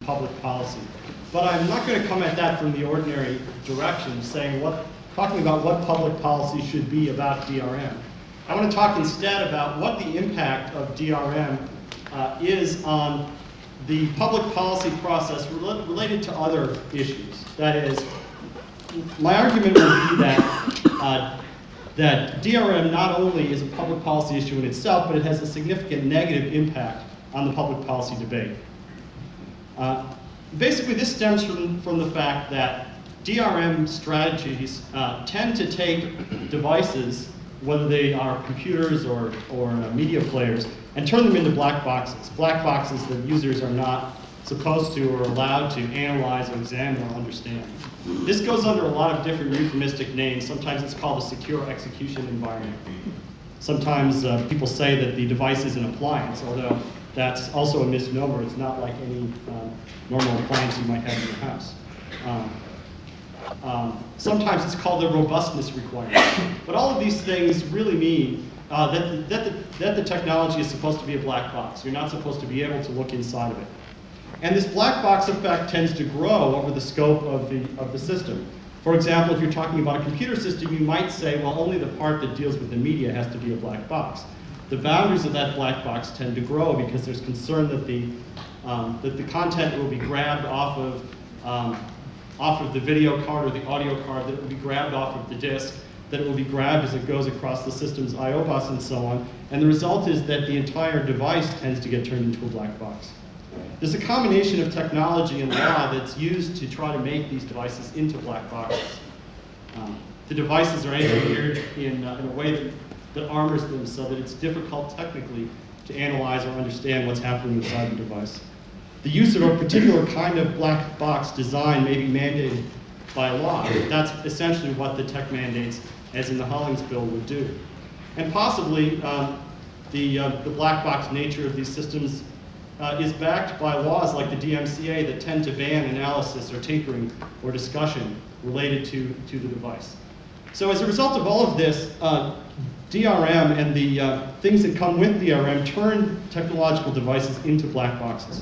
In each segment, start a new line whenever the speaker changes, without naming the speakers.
public policy. But I'm not going to come at that from the ordinary direction, talking about what public policy should be about DRM. I want to talk instead about what the impact of DRM is on the public policy process related to other issues. That is, my argument would be that DRM not only is a public policy issue in itself, but it has a significant negative impact on the public policy debate. Basically, this stems from the fact that DRM strategies tend to take devices, whether they are computers or media players, and turn them into black boxes. Black boxes that users are not supposed to or allowed to analyze or examine or understand. This goes under a lot of different euphemistic names. Sometimes it's called a secure execution environment. Sometimes people say that the device is an appliance, although that's also a misnomer. It's not like any normal appliance you might have in your house. Sometimes it's called a robustness requirement. But all of these things really mean that the technology is supposed to be a black box. You're not supposed to be able to look inside of it. And this black box effect tends to grow over the scope of the system. For example, if you're talking about a computer system, you might say, well, only the part that deals with the media has to be a black box. The boundaries of that black box tend to grow because there's concern that the content will be grabbed off of the video card or the audio card, that it will be grabbed off of the disk, that it will be grabbed as it goes across the system's I/O bus and so on. And the result is that the entire device tends to get turned into a black box. There's a combination of technology and law that's used to try to make these devices into black boxes. The devices are engineered in a way that armors them so that it's difficult technically to analyze or understand what's happening inside the device. The use of a particular kind of black box design may be mandated by law. That's essentially what the tech mandates, as in the Hollings bill, would do. And possibly the black box nature of these systems is backed by laws like the DMCA that tend to ban analysis or tinkering or discussion related to the device. So as a result of all of this, DRM and the things that come with DRM turn technological devices into black boxes.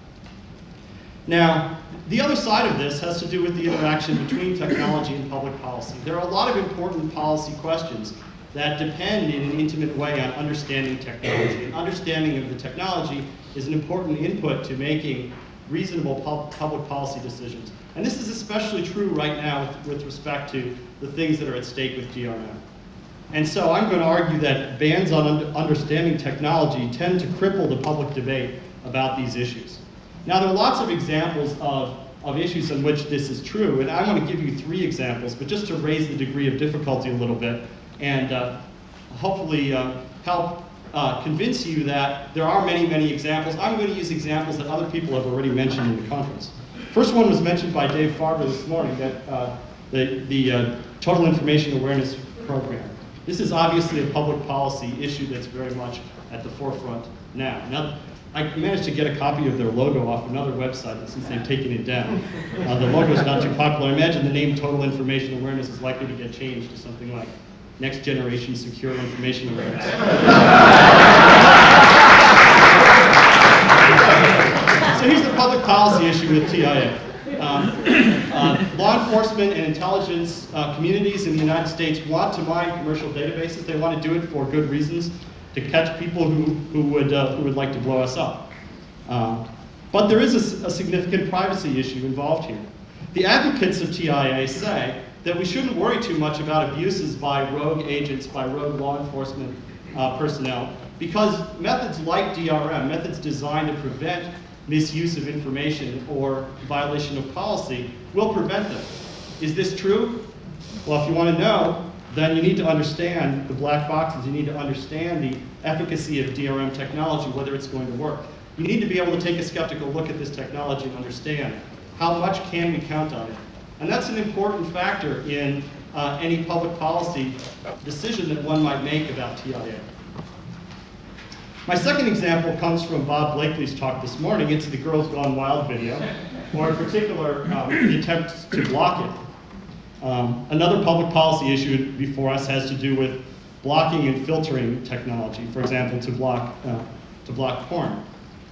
Now, the other side of this has to do with the interaction between technology and public policy. There are a lot of important policy questions that depend in an intimate way on understanding technology. And understanding of the technology is an important input to making reasonable public policy decisions. And this is especially true right now with respect to the things that are at stake with DRM. And so I'm going to argue that bans on understanding technology tend to cripple the public debate about these issues. Now, there are lots of examples of issues in which this is true, and I want to give you 3 examples, but just to raise the degree of difficulty a little bit, and hopefully help convince you that there are many, many examples. I'm going to use examples that other people have already mentioned in the conference. First one was mentioned by Dave Farber this morning, that the Total Information Awareness Program. This is obviously a public policy issue that's very much at the forefront now. I managed to get a copy of their logo off another website, and since they've taken it down, the logo's not too popular. I imagine the name Total Information Awareness is likely to get changed to something like Next Generation Secure Information Awareness. So here's the public policy issue with TIA. Law enforcement and intelligence communities in the United States want to mine commercial databases. They want to do it for good reasons, to catch people who would like to blow us up. But there is a significant privacy issue involved here. The advocates of TIA say that we shouldn't worry too much about abuses by rogue agents, by rogue law enforcement personnel, because methods like DRM, methods designed to prevent misuse of information or violation of policy, will prevent them. Is this true? Well, if you want to know, then you need to understand the black boxes. You need to understand the efficacy of DRM technology, whether it's going to work. You need to be able to take a skeptical look at this technology and understand how much can we count on it. And that's an important factor in any public policy decision that one might make about TIA. My second example comes from Bob Blakely's talk this morning. It's the Girls Gone Wild video, or in particular, the attempt to block it. Another public policy issue before us has to do with blocking and filtering technology, for example, to block porn.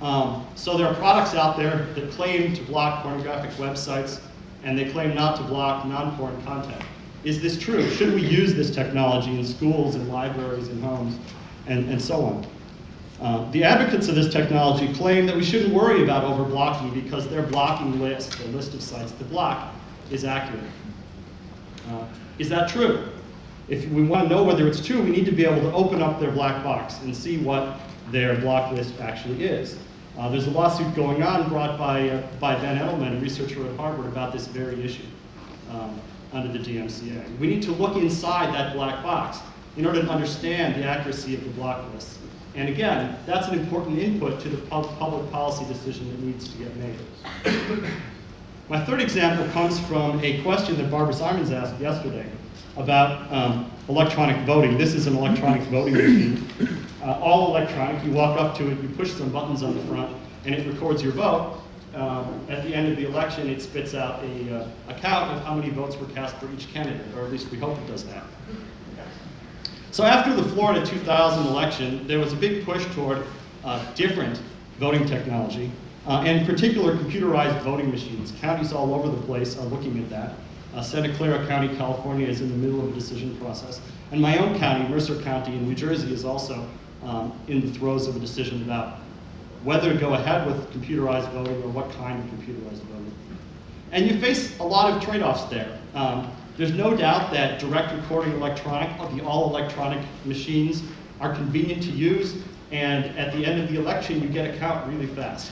So there are products out there that claim to block pornographic websites, and they claim not to block non-porn content. Is this true? Should we use this technology in schools and libraries and homes and so on? The advocates of this technology claim that we shouldn't worry about over-blocking because their blocking list, the list of sites to block, is accurate. Is that true? If we want to know whether it's true, we need to be able to open up their black box and see what their block list actually is. There's a lawsuit going on brought by Ben Edelman, a researcher at Harvard, about this very issue under the DMCA. We need to look inside that black box in order to understand the accuracy of the block list. And again, that's an important input to the public policy decision that needs to get made. My third example comes from a question that Barbara Simons asked yesterday about electronic voting. This is an electronic voting machine, all electronic. You walk up to it, you push some buttons on the front, and it records your vote. At the end of the election, it spits out a count of how many votes were cast for each candidate, or at least we hope it does that. So after the Florida 2000 election, there was a big push toward different voting technology, and in particular computerized voting machines. Counties all over the place are looking at that. Santa Clara County, California is in the middle of a decision process. And my own county, Mercer County in New Jersey, is also in the throes of a decision about whether to go ahead with computerized voting or what kind of computerized voting. And you face a lot of trade-offs there. There's no doubt that direct recording electronic, the all-electronic machines are convenient to use, and at the end of the election, you get a count really fast.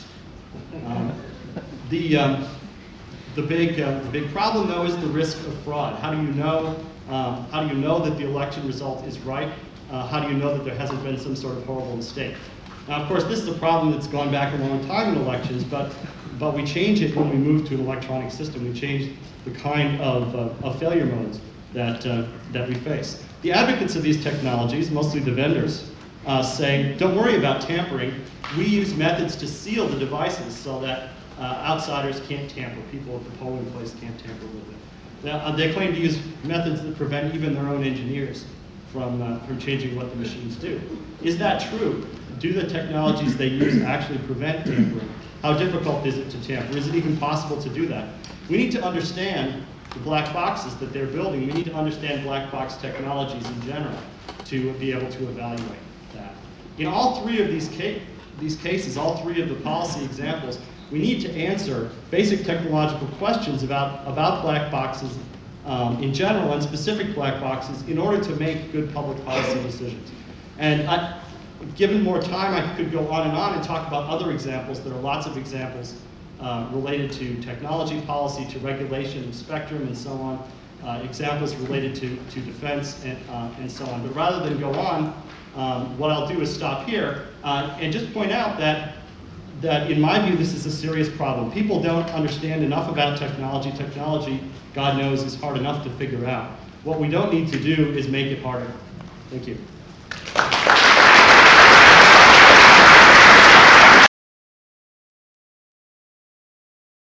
The big problem, though, is the risk of fraud. How do you know that the election result is right? How do you know that there hasn't been some sort of horrible mistake? Now, of course, this is a problem that's gone back a long time in elections, but we change it when we move to an electronic system. We change the kind of failure modes that we face. The advocates of these technologies, mostly the vendors, say, don't worry about tampering. We use methods to seal the devices so that outsiders can't tamper. People at the polling place can't tamper with it. Now, they claim to use methods that prevent even their own engineers from changing what the machines do. Is that true? Do the technologies they use actually prevent tampering? How difficult is it to tamper? Is it even possible to do that? We need to understand the black boxes that they're building. We need to understand black box technologies in general to be able to evaluate that. In all three of these cases, all three of the policy examples, we need to answer basic technological questions about black boxes in general and specific black boxes in order to make good public policy decisions. And given more time, I could go on and talk about other examples. There are lots of examples related to technology policy, to regulation of spectrum, and so on. Examples related to defense and so on. But rather than go on, what I'll do is stop here and just point out that in my view, this is a serious problem. People don't understand enough about technology. Technology, God knows, is hard enough to figure out. What we don't need to do is make it harder. Thank you.